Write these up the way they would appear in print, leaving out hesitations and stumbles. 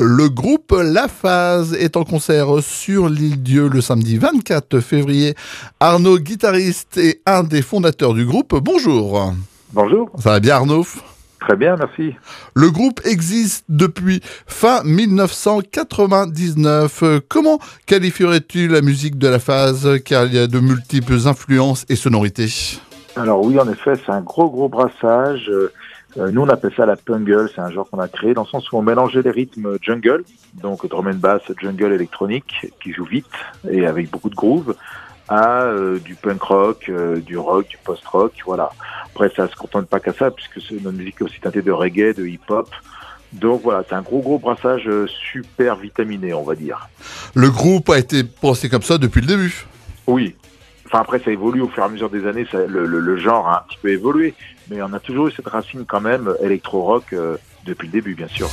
Le groupe La Phase est en concert sur l'Île-Dieu le samedi 24 février. Arnaud, guitariste et un des fondateurs du groupe, bonjour. Bonjour. Ça va bien Arnaud ? Très bien, merci. Le groupe existe depuis fin 1999. Comment qualifierais-tu la musique de La Phase, car il y a de multiples influences et sonorités ? Alors oui, en effet, c'est un gros brassage. Nous, on appelle ça la pungle. C'est un genre qu'on a créé dans le sens où on mélangeait les rythmes jungle, donc drum and bass, jungle électronique, qui joue vite et avec beaucoup de groove, à du punk rock, du rock, du post-rock, voilà. Après, ça se contente pas qu'à ça, puisque c'est une musique aussi teintée de reggae, de hip-hop. Donc voilà, c'est un gros brassage super vitaminé, on va dire. Le groupe a été pensé comme ça depuis le début. Oui. Enfin après, ça évolue au fur et à mesure des années, le genre a un petit peu évolué, mais on a toujours eu cette racine quand même électro-rock depuis le début, bien sûr.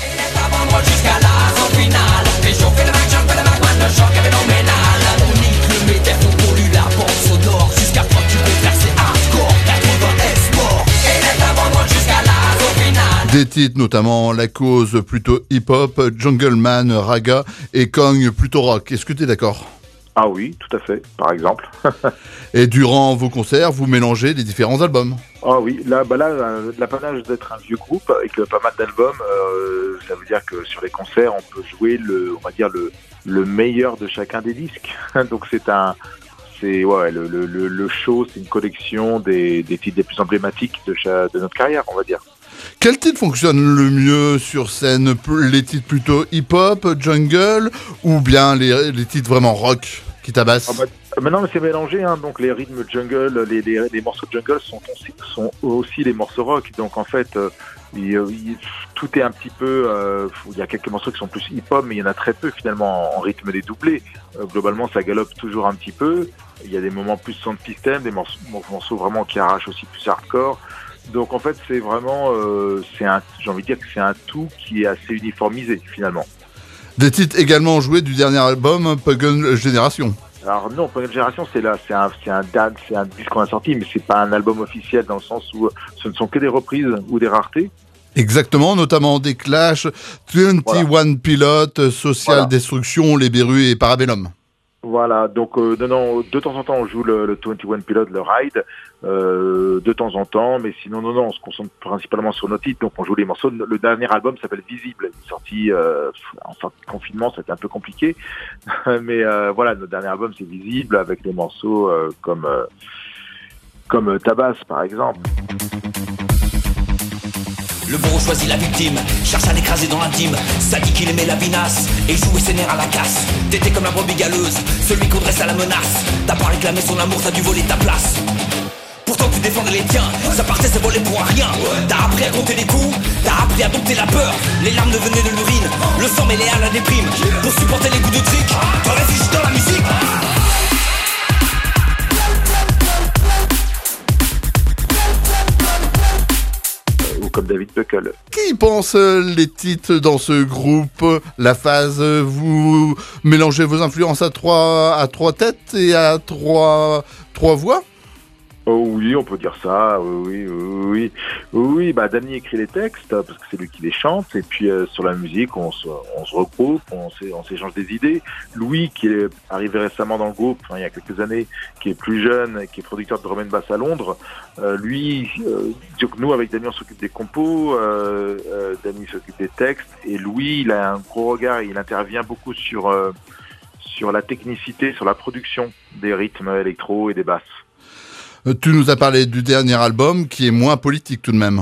Des titres notamment La Cause plutôt hip-hop, Jungleman, Raga et Kong plutôt rock. Est-ce que tu es d'accord ? Ah oui, tout à fait, par exemple. Et durant vos concerts, vous mélangez les différents albums. Ah oui, là, l'apanage d'être un vieux groupe avec pas mal d'albums, ça veut dire que sur les concerts, on peut jouer le meilleur de chacun des disques. Donc le show, c'est une collection des titres les plus emblématiques de notre carrière, on va dire. Quel titre fonctionne le mieux sur scène ? Les titres plutôt hip-hop, jungle, ou bien les titres vraiment rock qui tabassent ? Mais non, mais c'est mélangé, hein. Donc les rythmes jungle, les morceaux de jungle sont aussi les morceaux rock. Donc en fait, tout est un petit peu. Il y a quelques morceaux qui sont plus hip-hop, mais il y en a très peu finalement en rythme dédoublé. Globalement, ça galope toujours un petit peu. Il y a des moments plus sound system, des morceaux vraiment qui arrachent aussi plus hardcore. Donc en fait, c'est vraiment, j'ai envie de dire que c'est un tout qui est assez uniformisé finalement. Des titres également joués du dernier album, Pagan Génération. Alors non, Pagan Génération, c'est un disque qu'on a sorti, mais c'est pas un album officiel dans le sens où ce ne sont que des reprises ou des raretés. Exactement, notamment des Clash, 21 Pilotes, Social Destruction, Les Berus et Parabellum. Voilà, donc de temps en temps on joue le 21 Pilot, le Ride, de temps en temps, mais sinon on se concentre principalement sur nos titres, donc on joue les morceaux. Le dernier album s'appelle Visible, il est sorti en sortie de confinement, c'était un peu compliqué, mais voilà, notre dernier album c'est Visible avec des morceaux comme Tabasse par exemple. Le bourreau choisit la victime, cherche à l'écraser dans l'intime. Ça dit qu'il aimait la vinasse et jouait ses nerfs à la casse. T'étais comme la brebis galeuse, celui qu'on dresse à la menace. T'as pas réclamé son amour, t'as dû voler ta place. Pourtant tu défendais les tiens, ça partait, ça volait pour un rien. T'as appris à compter les coups, t'as appris à dompter la peur. Les larmes devenaient de l'urine, le sang mêlé à la déprime. Pour supporter les coups de trick, te réfugies dans la musique. Comme David Buckle. Qui pense les titres dans ce groupe La Phase, vous mélangez vos influences à trois têtes et à trois voix ? Oh oui, on peut dire ça, oui. Danny écrit les textes, parce que c'est lui qui les chante, et puis sur la musique, on se regroupe, on s'échange des idées. Louis, qui est arrivé récemment dans le groupe, il y a quelques années, qui est plus jeune, qui est producteur de drum and bass à Londres, nous, avec Danny, on s'occupe des compos, Danny s'occupe des textes, et Louis, il a un gros regard, il intervient beaucoup sur la technicité, sur la production des rythmes électro et des basses. Tu nous as parlé du dernier album qui est moins politique tout de même.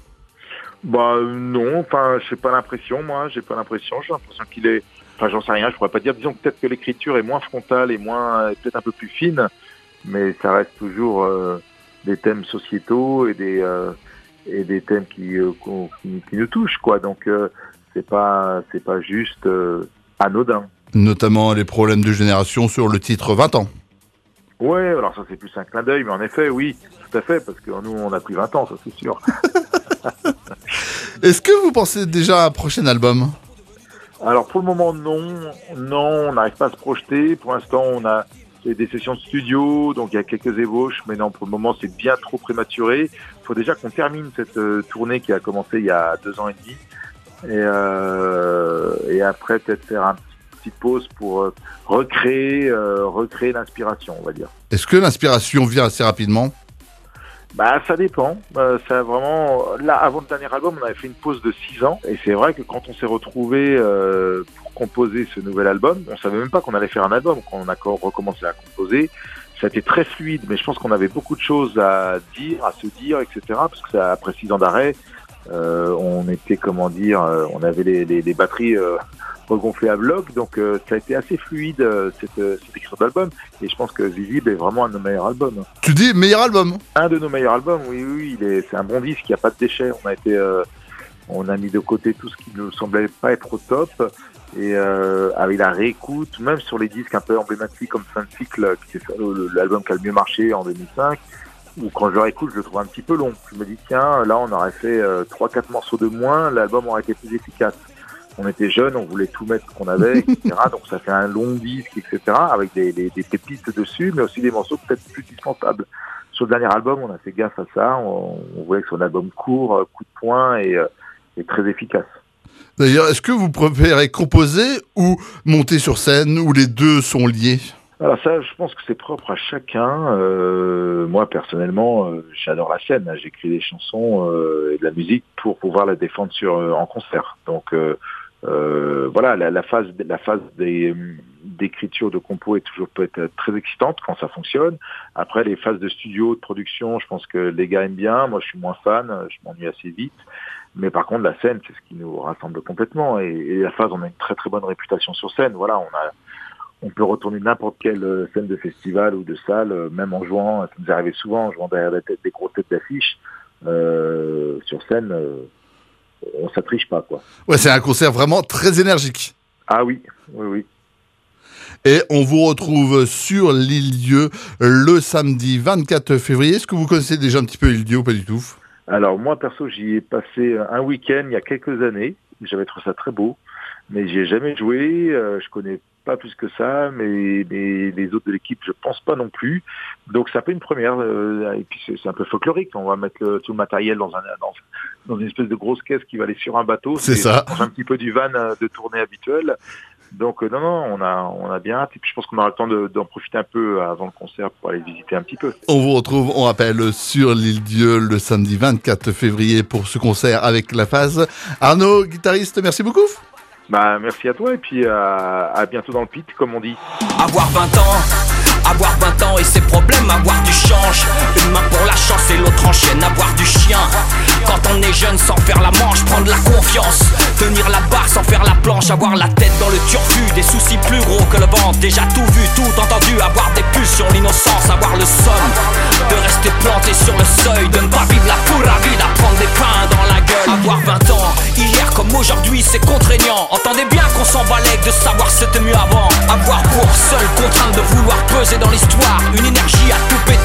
Non, j'ai pas l'impression qu'il est, j'en sais rien, je pourrais pas dire, disons peut-être que l'écriture est moins frontale et peut-être un peu plus fine, mais ça reste toujours des thèmes sociétaux et des thèmes qui nous touchent, quoi. Donc c'est pas juste anodin. Notamment les problèmes de génération sur le titre 20 ans. Ouais, alors ça c'est plus un clin d'œil, mais en effet, oui, tout à fait, parce que nous on a plus 20 ans, ça c'est sûr. Est-ce que vous pensez déjà à un prochain album ? Alors pour le moment non, on n'arrive pas à se projeter. Pour l'instant on a fait des sessions de studio, donc il y a quelques ébauches, mais non, pour le moment c'est bien trop prématuré. Il faut déjà qu'on termine cette tournée qui a commencé il y a 2 ans et demi. et après peut-être faire une petite pause pour recréer l'inspiration, on va dire. Est-ce que l'inspiration vient assez rapidement ? Bah, ça dépend. Ça vraiment. Là, avant le dernier album, on avait fait une pause de 6 ans, et c'est vrai que quand on s'est retrouvé pour composer ce nouvel album, on savait même pas qu'on allait faire un album. Quand on a recommencé à composer, ça a été très fluide, mais je pense qu'on avait beaucoup de choses à dire, à se dire, etc. Parce que ça, après 6 ans d'arrêt, on était, on avait les batteries regonflées à bloc, donc ça a été assez fluide cette écriture d'album, et je pense que Visible est vraiment un de nos meilleurs albums. Tu dis meilleur album ? Un de nos meilleurs albums, oui, c'est un bon disque, il n'y a pas de déchets. On a mis de côté tout ce qui ne semblait pas être au top, et avec la réécoute, même sur les disques un peu emblématiques comme Saint Cycle, qui est l'album qui a le mieux marché en 2005, ou quand je le réécoute, je le trouve un petit peu long. Je me dis, tiens, là on aurait fait 3-4 morceaux de moins, l'album aurait été plus efficace. On était jeunes, on voulait tout mettre ce qu'on avait, etc. Donc ça fait un long disque, etc. avec des pépites dessus, mais aussi des morceaux peut-être plus dispensables. Sur le dernier album, on a fait gaffe à ça. On voulait que ce soit un album court, coup de poing et très efficace. D'ailleurs, est-ce que vous préférez composer ou monter sur scène, ou les deux sont liés ? Alors ça, je pense que c'est propre à chacun. Moi, personnellement, j'adore la scène. J'écris des chansons et de la musique pour pouvoir la défendre en concert. Donc voilà, la phase d'écriture, de compo peut être très excitante quand ça fonctionne. Après, les phases de studio, de production, je pense que les gars aiment bien. Moi, je suis moins fan. Je m'ennuie assez vite. Mais par contre, la scène, c'est ce qui nous rassemble complètement. Et la phase, on a une très très bonne réputation sur scène. Voilà, on peut retourner n'importe quelle scène de festival ou de salle, même en jouant. Ça nous est arrivé souvent, en jouant derrière des grosses têtes d'affiche. Sur scène, on ne triche pas, quoi. Ouais, c'est un concert vraiment très énergique. Ah oui. Et on vous retrouve sur l'Île-Dieu le samedi 24 février. Est-ce que vous connaissez déjà un petit peu l'Île-Dieu ou pas du tout ? Alors moi, perso, j'y ai passé un week-end il y a quelques années. J'avais trouvé ça très beau, mais j'y ai jamais joué. Je connais pas plus que ça, mais les autres de l'équipe, je pense pas non plus. Donc c'est un peu une première. Et puis c'est un peu folklorique. On va mettre tout le matériel dans une espèce de grosse caisse qui va aller sur un bateau. C'est ça. Un petit peu du van de tournée habituel. Donc non, on a bien hâte. Et puis je pense qu'on aura le temps d'en profiter un peu avant le concert pour aller visiter un petit peu. On vous retrouve, on rappelle, sur l'Île-Dieu le samedi 24 février pour ce concert avec La Phase. Arnaud, guitariste, merci beaucoup. Merci à toi, et puis à bientôt dans le pit, comme on dit. Avoir 20 ans et ses problèmes, avoir du change. Une main pour la chance et l'autre en chienne, avoir du chien. Quand on est jeune sans faire la manche, prendre la confiance. Tenir la barre sans faire la planche, avoir la tête dans le turfu. Des soucis plus gros que le ventre, déjà tout vu, tout entendu. Avoir des pulsions, l'innocence, avoir le somme de rester planté sur le seuil, de ne pas vivre la pura vida, prendre des pains dans la gueule. Avoir 20 ans, hier comme aujourd'hui, c'est contraignant. Entendez bien qu'on s'en balèque de savoir c'était mieux avant. Avoir pour seule contrainte de vouloir peser dans l'histoire, une énergie à tout péter.